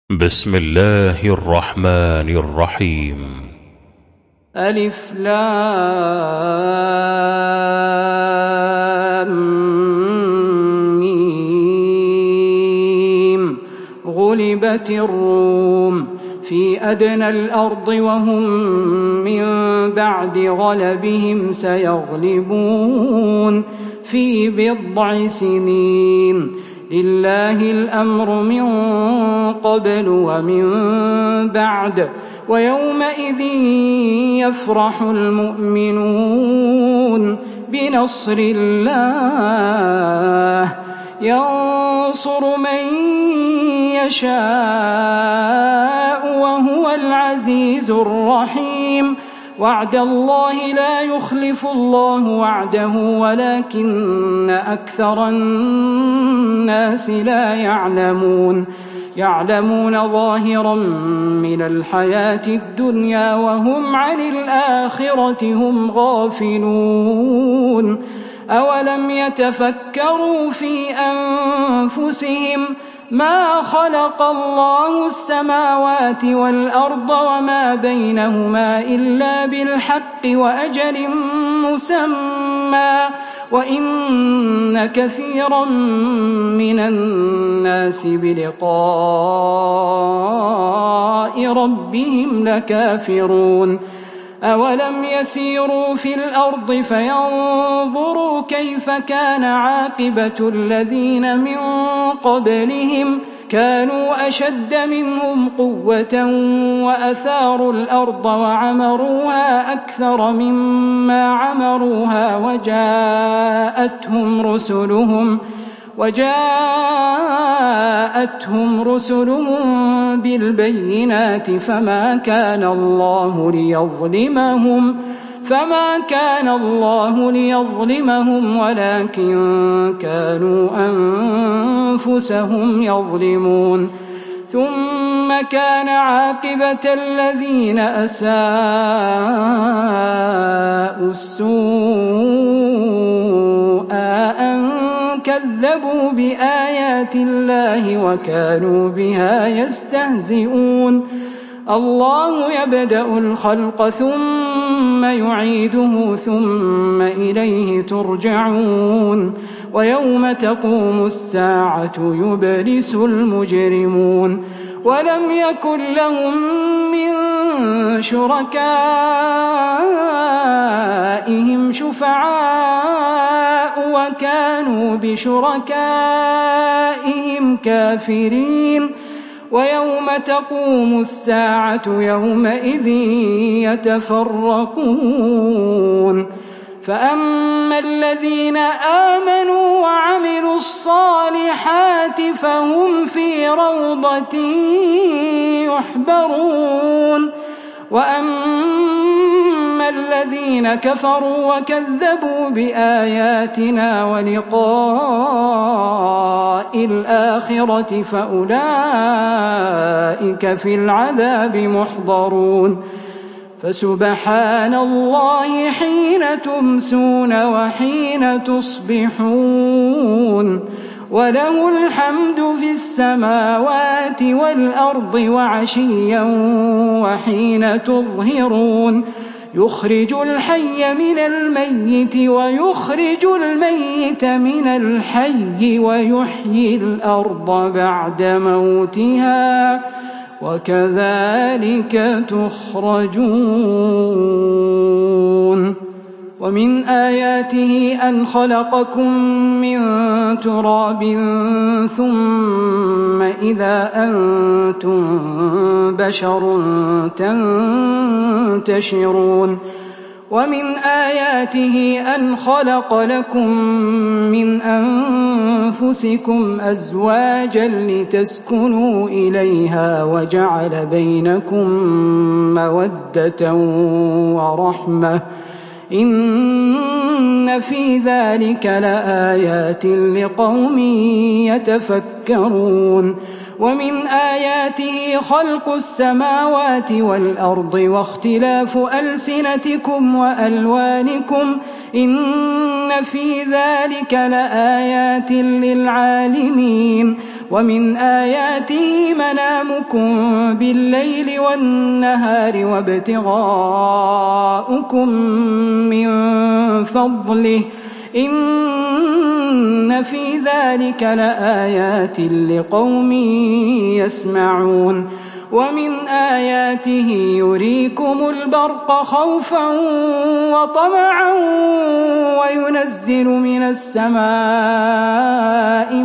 بسم الله الرحمن الرحيم. ألف لام ميم. غلبت الروم في أدنى الأرض وهم من بعد غلبهم سيغلبون في بضع سنين. لله الأمر من قبل ومن بعد ويومئذ يفرح المؤمنون بنصر الله ينصر من يشاء وهو العزيز الرحيم. وعد الله لا يخلف الله وعده ولكن أكثر الناس لا يعلمون ظاهرا من الحياة الدنيا وهم عن الآخرة هم غافلون. أولم يتفكروا في أنفسهم ما خلق الله السماوات والأرض وما بينهما إلا بالحق وأجل مسمى وإن كثيرا من الناس بلقاء ربهم لكافرون. أولم يسيروا في الأرض فينظروا كيف كان عاقبة الذين من قبلهم كانوا أشد منهم قوة وأثاروا الأرض وعمروها أكثر مما عمروها وجاءتهم رسلهم بالبينات فما كان الله ليظلمهم ولكن كانوا أنفسهم يظلمون. ثم كان عاقبة الذين أساءوا السوء أن كذبوا بآيات الله وكانوا بها يستهزئون. الله يبدأ الخلق ثم يعيده ثم إليه ترجعون. ويوم تقوم الساعة يبلس المجرمون ولم يكن لهم من شركائهم شفعاء وكانوا بشركائهم كافرين. ويوم تقوم الساعة يومئذ يتفرقون. فأما الذين آمنوا وعملوا الصالحات فهم في روضة يحبرون. وأما الذين كفروا وكذبوا بآياتنا ولقاء الآخرة فأولئك في العذاب محضرون. فسبحان الله حين تمسون وحين تصبحون وله الحمد في السماوات والأرض وعشيا وحين تظهرون. يخرج الحي من الميت ويخرج الميت من الحي ويحيي الأرض بعد موتها وكذلك تخرجون. ومن آياته أن خلقكم من تراب ثم إذا أنتم بشر تنتشرون. ومن آياته أن خلق لكم من أنفسكم أزواجا لتسكنوا إليها وجعل بينكم مودة ورحمة إن في ذلك لآيات لقوم يتفكرون. ومن آياته خلق السماوات والأرض واختلاف ألسنتكم وألوانكم إن في ذلك لآيات للعالمين ومن آياته منامكم بالليل والنهار وابتغاؤكم من فضله إن في ذلك لآيات لقوم يسمعون ومن آياته يريكم البرق خوفا وطمعا وينزل من السماء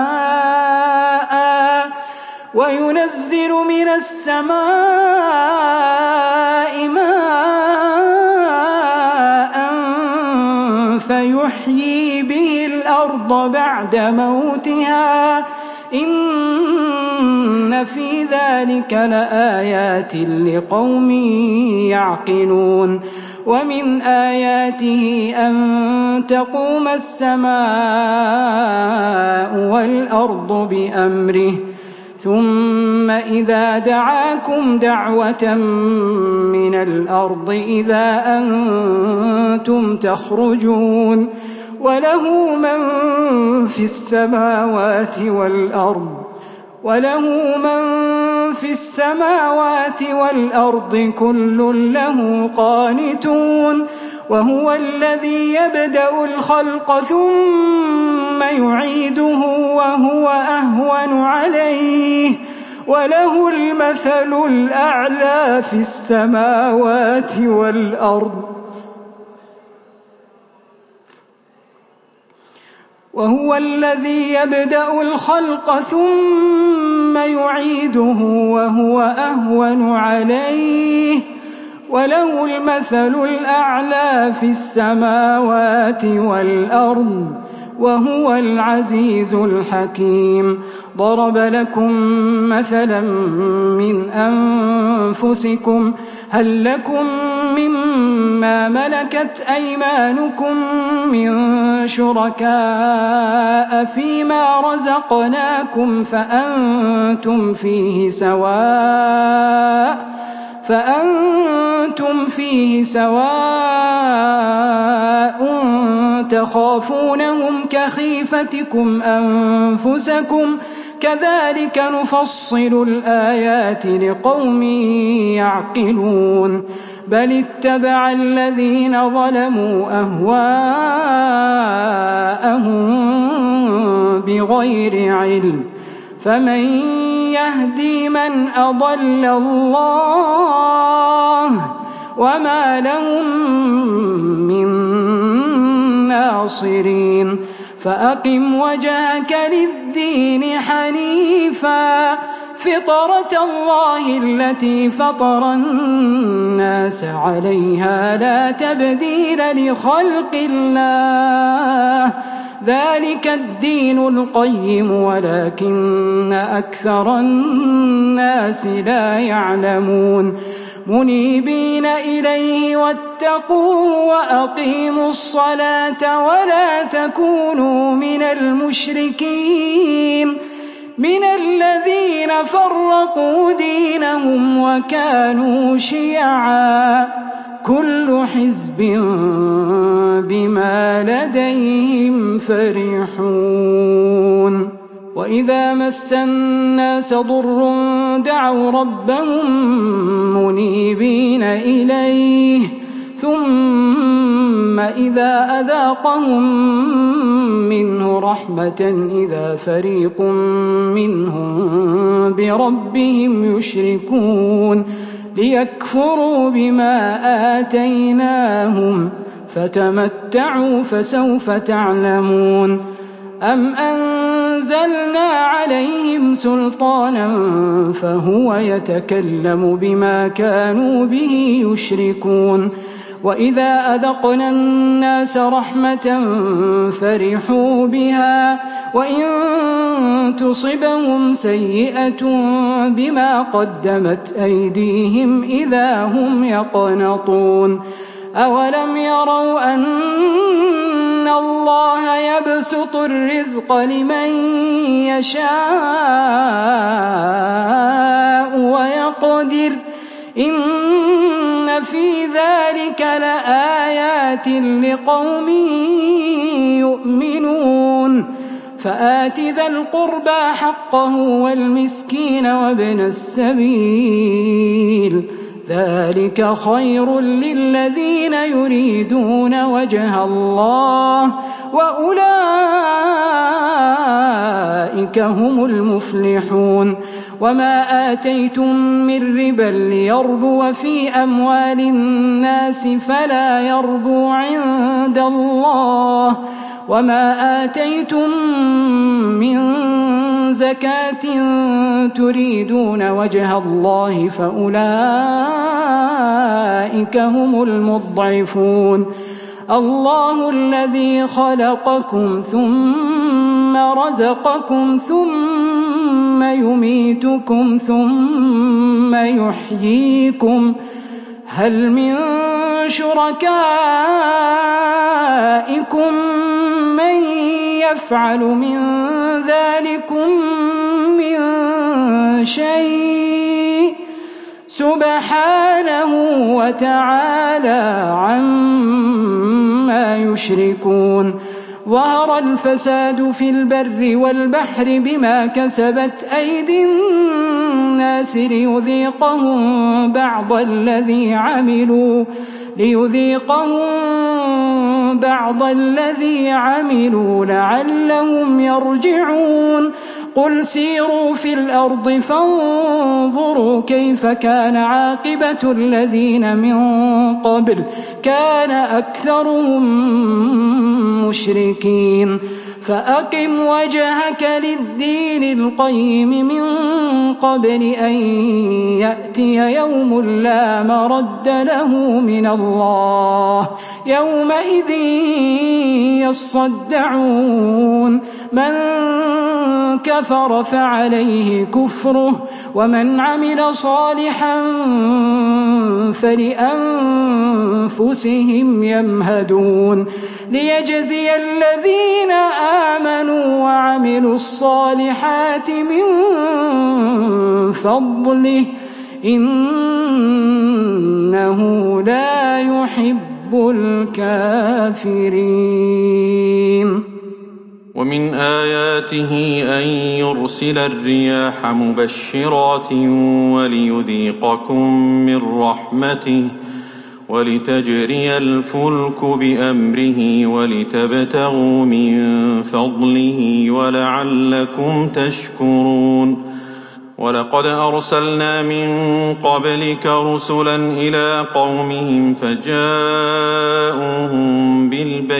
ماء فيحيي به الأرض بعد موتها إن في ذلك لآيات لقوم يعقلون ومن آياته أن تقوم السماء والأرض بأمره ثم إذا دعاكم دعوة من الأرض إذا أنتم تخرجون وله من في السماوات والأرض كل له قانتون وهو الذي يبدأ الخلق ثم يعيده وهو أهون عليه وله المثل الأعلى في السماوات والأرض وهو الذي يبدأ الخلق ثم يعيده وهو أهون عليه وله المثل الأعلى في السماوات والأرض وهو العزيز الحكيم ضرب لكم مثلا من أنفسكم هل لكم مما ملكت أيمانكم من شركاء فيما رزقناكم فأنتم فيه سواء تخافونهم كخيفتكم أنفسكم كذلك نفصل الآيات لقوم يعقلون بل اتبع الذين ظلموا أهواءهم بغير علم فمن يهدي من أضل الله وما لهم من ناصرين فأقم وجهك للدين حنيفا فطرة الله التي فطر الناس عليها لا تبديل لخلق الله ذلك الدين القيم ولكن أكثر الناس لا يعلمون منيبين إليه واتقوه وأقيموا الصلاة ولا تكونوا من المشركين من الذين فرقوا دينهم وكانوا شيعا كل حزب بما لديهم فرحون وإذا مس الناس ضر دعوا ربهم منيبين إليه ثم إذا أذاقهم منه رحمة إذا فريق منهم بربهم يشركون ليكفروا بما آتيناهم فتمتعوا فسوف تعلمون أم أنزلنا عليهم سلطانا فهو يتكلم بما كانوا به يشركون وإذا أذقنا الناس رحمة فرحوا بها وإن تصبهم سيئة بما قدمت أيديهم إذا هم يقنطون أولم يروا أن الله يبسط الرزق لمن يشاء ويقدر إن في ذلك لآيات لقوم يؤمنون فآت ذا القربى حقه والمسكين وابن السبيل ذلك خير للذين يريدون وجه الله وأولئك هم المفلحون وما آتيتم من ربا ليربو في أموال الناس فلا يربو عند الله وما آتيتم من زكاة تريدون وجه الله فأولئك هم المضعفون الله الذي خلقكم ثم رزقكم ثم يميتكم ثم يحييكم هل من شركائكم من يفعل من ذلكم من شيء سبحانه وتعالى عما يشركون ظهر الفساد في البر والبحر بما كسبت أيدي الناس ليذيقهم بعض الذي عملوا لعلهم يرجعون قل سيروا في الأرض فانظروا كيف كان عاقبة الذين من قبل كان أكثرهم مشركين فأقم وجهك للدين القيم من قبل أن يأتي يوم لا مرد له من الله يومئذ يصدعون من كفر فعليه كفره ومن عمل صالحا فلأنفسهم يمهدون ليجزي الذين آمنوا وعملوا الصالحات من فضله إنه لا يحب الكافرين ومن آياته أن يرسل الرياح مبشرات وليذيقكم من رحمته ولتجري الفلك بأمره ولتبتغوا من فضله ولعلكم تشكرون ولقد أرسلنا من قبلك رسلا إلى قومهم فجاءوهم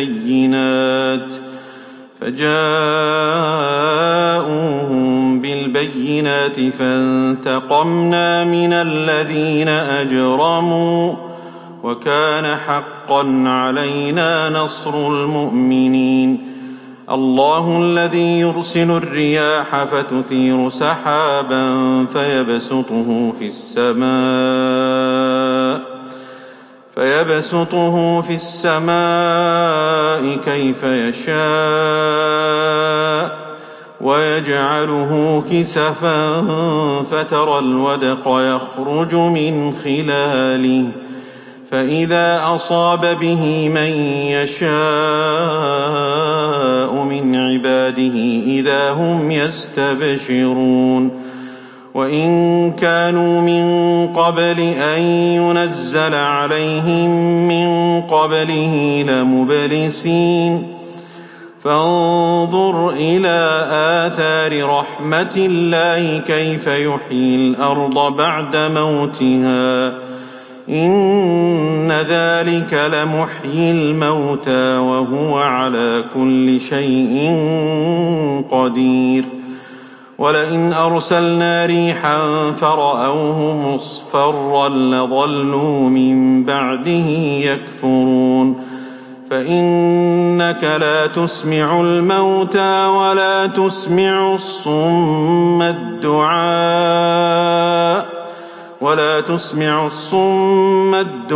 بالبينات فانتقمنا من الذين أجرموا وكان حقا علينا نصر المؤمنين الله الذي يرسل الرياح فتثير سحابا فيبسطه في السماء كيف يشاء ويجعله كسفا فترى الودق يخرج من خلاله فإذا أصاب به من يشاء من عباده إذا هم يستبشرون وإن كانوا من قبل أن ينزل عليهم من قبله لمبلسين فانظر إلى آثار رحمة الله كيف يحيي الأرض بعد موتها إن ذلك لمحيي الموتى وهو على كل شيء قدير ولئن أرسلنا ريحا فرأوه مصفرا لظلوا من بعده يكفرون فإنك لا تسمع الموتى ولا تسمع الصم الدعاء ولا تسمع الصم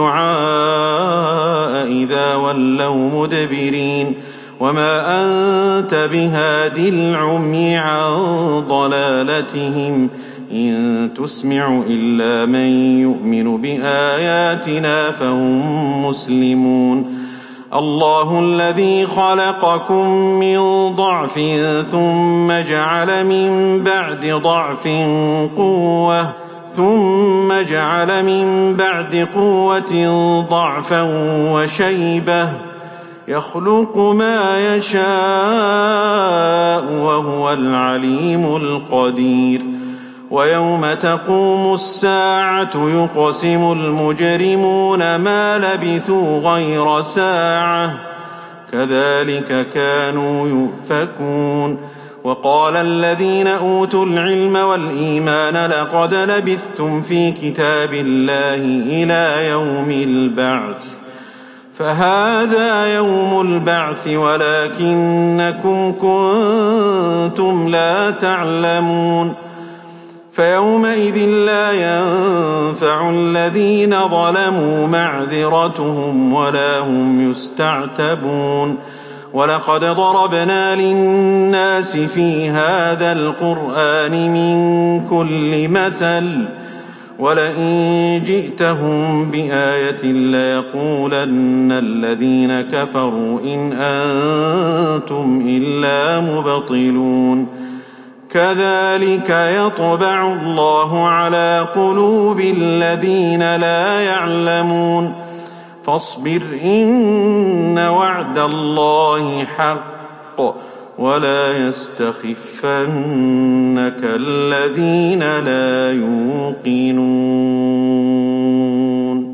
الدعاء إذا ولوا مدبرين وما أنت بهاد العمي عن ضلالتهم إن تسمع إلا من يؤمن بآياتنا فهم مسلمون الله الذي خلقكم من ضعف ثم جعل من بعد قوة ضعفا وشيبة يخلق ما يشاء وهو العليم القدير ويوم تقوم الساعة يقسم المجرمون ما لبثوا غير ساعة كذلك كانوا يؤفكون وقال الذين أوتوا العلم والإيمان لقد لبثتم في كتاب الله إلى يوم البعث فهذا يوم البعث ولكنكم كنتم لا تعلمون فيومئذ لا ينفع الذين ظلموا معذرتهم ولا هم يستعتبون ولقد ضربنا للناس في هذا القرآن من كل مثل ولئن جئتهم بآية ليقولن الذين كفروا إن أنتم إلا مبطلون كذلك يطبع الله على قلوب الذين لا يعلمون فاصبر إن وعد الله حق ولا يستخفنك الذين لا يوقنون